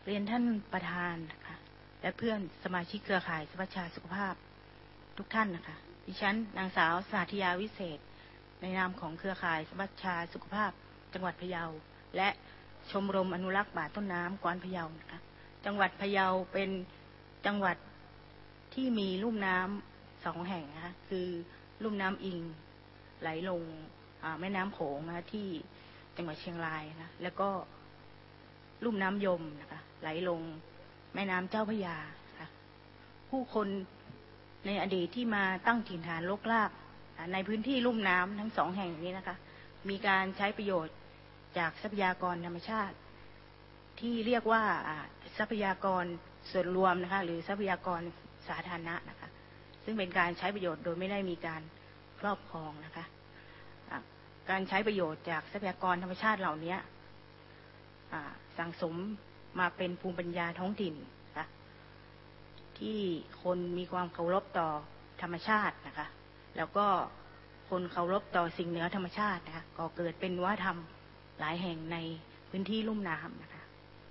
เรียนท่านประธานนะคะและเพื่อนสมาชิกเครือข่ายสมัชชาสุขภาพทุกท่านนะคะดิฉันนางสาวสาธิยาวิเศษในนามของเครือข่ายสมัชชาสุขภาพจังหวัดพะเยาและชมรมอนุรักษ์ป่าต้นน้ำกวานพะเยานะคะจังหวัดพะเยาเป็นจังหวัดที่มีลุ่มน้ำ2 แห่งนะคะคือลุ่มน้ำอิงไหลลงแม่น้ำโขงนะคะที่จังหวัดเชียงรายนะแล้วก็ลุ่มน้ำยมนะคะไหลลงแม่น้ำเจ้าพระยาค่ะผู้คนในอดีตที่มาตั้งถิ่นฐานรกรากในพื้นที่ลุ่มน้ำทั้ง2 แห่งนี้นะคะมีการใช้ประโยชน์จากทรัพยากรธรรมชาติที่เรียกว่าทรัพยากรส่วนรวมนะคะหรือทรัพยากรสาธารณะนะคะซึ่งเป็นการใช้ประโยชน์โดยไม่ได้มีการครอบครองนะคะการใช้ประโยชน์จากทรัพยากรธรรมชาติเหล่านี้สั่งสมมาเป็นภูมิปัญญาท้องถิ่นนะคะที่คนมีความเคารพต่อธรรมชาตินะคะแล้วก็คนเคารพต่อสิ่งเหนือธรรมชาตินะคะก็เกิดเป็นวัฒนธรรมหลายแห่งในพื้นที่ลุ่มน้ำนะคะ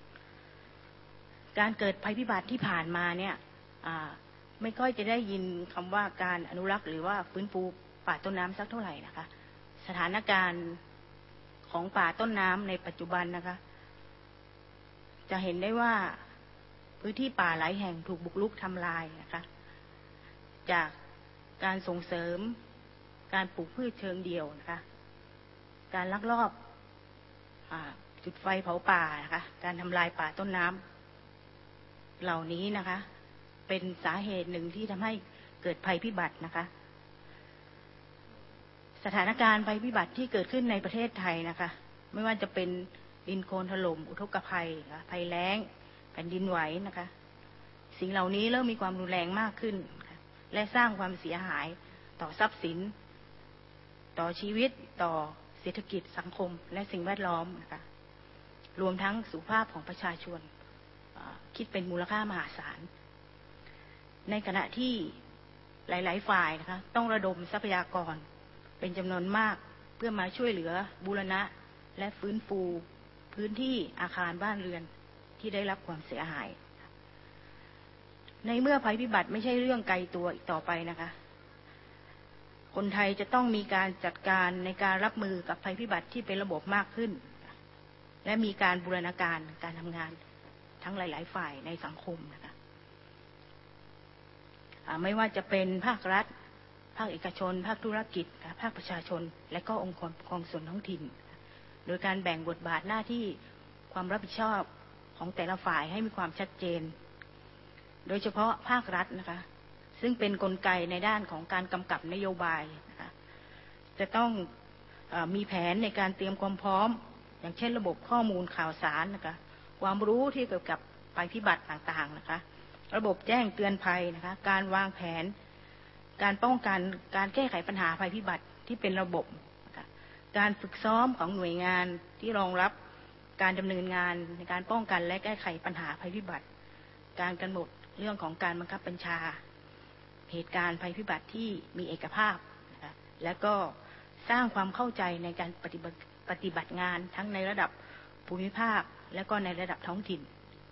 การเกิดภัยพิบัติที่ผ่านมาเนี่ยไม่ค่อยจะได้ยินคำว่าการอนุรักษ์หรือว่าฟื้นฟูป่าต้นน้ำสักเท่าไหร่นะคะสถานการณ์ของป่าต้นน้ำในปัจจุบันนะคะจะเห็นได้ว่าพื้นที่ป่าหลายแห่งถูกบุกรุกทำลายนะคะจากการส่งเสริมการปลูกพืชเชิงเดี่ยวนะคะการลักลอบจุดไฟเผาป่านะคะการทำลายป่าต้นน้ำเหล่านี้นะคะเป็นสาเหตุหนึ่งที่ทำให้เกิดภัยพิบัตินะคะสถานการณ์ภัยพิบัติที่เกิดขึ้นในประเทศไทยนะคะไม่ว่าจะเป็นดินโคลนถล่มอุทกภัยภัยแล้งแผ่นดินไหวนะคะสิ่งเหล่านี้เริ่มมีความรุนแรงมากขึ้นและสร้างความเสียหายต่อทรัพย์สินต่อชีวิตต่อเศรษฐกิจสังคมและสิ่งแวดล้อมนะคะรวมทั้งสุขภาพของประชาชนคิดเป็นมูลค่ามหาศาลในขณะที่หลายๆฝ่ายนะคะต้องระดมทรัพยากรเป็นจำนวนมากเพื่อมาช่วยเหลือบูรณะและฟื้นฟูพื้นที่อาคารบ้านเรือนที่ได้รับความเสียหายในเมื่อภัยพิบัติไม่ใช่เรื่องไกลตัวอีกต่อไปนะคะคนไทยจะต้องมีการจัดการในการรับมือกับภัยพิบัติที่เป็นระบบมากขึ้นและมีการบูรณาการการทำงานทั้งหลายๆฝ่ายในสังคมนะคะไม่ว่าจะเป็นภาครัฐภาคเอกชนภาคธุรกิจภาคประชาชนและก็องค์กรปกครองส่วนท้องถิ่นโดยการแบ่งบทบาทหน้าที่ความรับผิดชอบของแต่ละฝ่ายให้มีความชัดเจนโดยเฉพาะภาครัฐนะคะซึ่งเป็นกลไกในด้านของการกำกับนโยบายนะคะจะต้องมีแผนในการเตรียมความพร้อมอย่างเช่นระบบข้อมูลข่าวสารนะคะความรู้ที่เกี่ยวกับภัยพิบัติต่างๆนะคะระบบแจ้งเตือนภัยนะคะการวางแผนการป้องกันการแก้ไขปัญหาภัยพิบัติที่เป็นระบบนะคะการฝึกซ้อมของหน่วยงานที่รองรับการดำเนินงานในการป้องกันและแก้ไขปัญหาภัยพิบัติการกำหนดเรื่องของการบังคับบัญชาเหตุการณ์ภัยพิบัติที่มีเอกภาพนะคะและก็สร้างความเข้าใจในการปฏิบัติงานทั้งในระดับภูมิภาคและก็ในระดับท้องถิ่น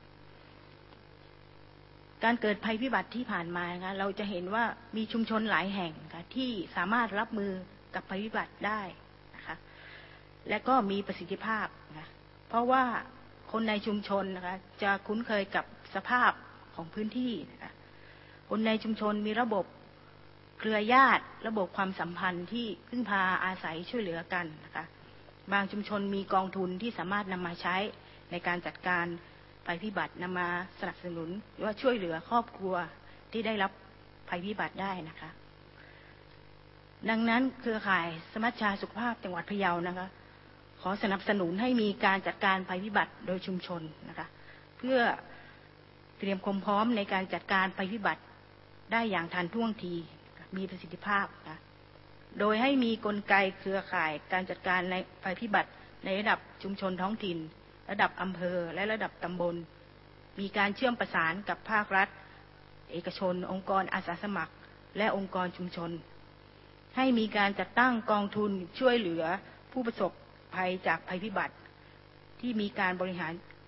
การเกิดภัยพิบัติที่ผ่านมานะคะเราจะเห็นว่ามีชุมชนหลายแห่งค่ะที่สามารถรับมือกับภัยพิบัติได้นะคะและก็มีประสิทธิภาพนะคะเพราะว่าคนในชุมชนนะคะจะคุ้นเคยกับสภาพของพื้นที่นะคะคนในชุมชนมีระบบเครือญาติระบบความสัมพันธ์ที่พึ่งพาอาศัยช่วยเหลือกันนะคะบางชุมชนมีกองทุนที่สามารถนำมาใช้ในการจัดการภัยพิบัตินำมาสนับสนุนหรือว่าช่วยเหลือครอบครัวที่ได้รับภัยพิบัติได้นะคะดังนั้นเครือข่ายสมัชชาสุขภาพจังหวัดพะเยานะคะขอสนับสนุนให้มีการจัดการภัยพิบัติโดยชุมชนนะคะเพื่อเตรียมความพร้อมในการจัดการภัยพิบัติได้อย่างทันท่วงทีมีประสิทธิภาพนะโดยให้มีกลไกเครือข่ายการจัดการในภัยพิบัติในระดับชุมชนท้องถิ่นระดับอำเภอและระดับตำบลมีการเชื่อมประสานกับภาครัฐเอกชนองค์กรอาสาสมัครและองค์กรชุมชนให้มีการจัดตั้งกองทุนช่วยเหลือผู้ประสบภัยจากภัยพิบัติที่มีการบริหาร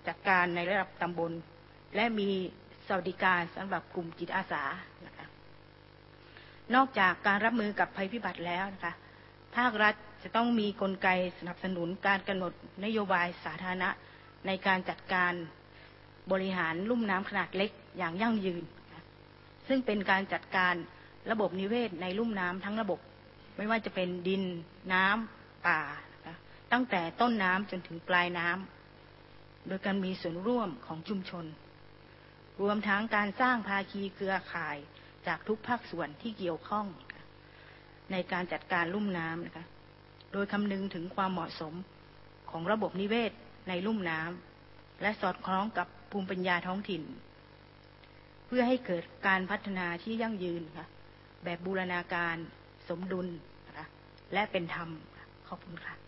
จัดการในระดับตำบลและมีสวัสดิการสำหรับกลุ่มจิตอาสานะคะนอกจากการรับมือกับภัยพิบัติแล้วนะคะภาครัฐจะต้องมีกลไกสนับสนุนการกำหนดนโยบายสาธารณะในการจัดการบริหารลุ่มน้ำขนาดเล็กอย่างยั่งยืนซึ่งเป็นการจัดการระบบนิเวศในลุ่มน้ำทั้งระบบไม่ว่าจะเป็นดินน้ำป่าตั้งแต่ต้นน้ำจนถึงปลายน้ำโดยการมีส่วนร่วมของชุมชนรวมทั้งการสร้างภาคีเครือข่ายจากทุกภาคส่วนที่เกี่ยวข้องในการจัดการลุ่มน้ำนะคะโดยคำนึงถึงความเหมาะสมของระบบนิเวศในลุ่มน้ำและสอดคล้องกับภูมิปัญญาท้องถิ่นเพื่อให้เกิดการพัฒนาที่ยั่งยืนค่ะแบบบูรณาการสมดุลนะคะและเป็นธรรมขอบคุณค่ะ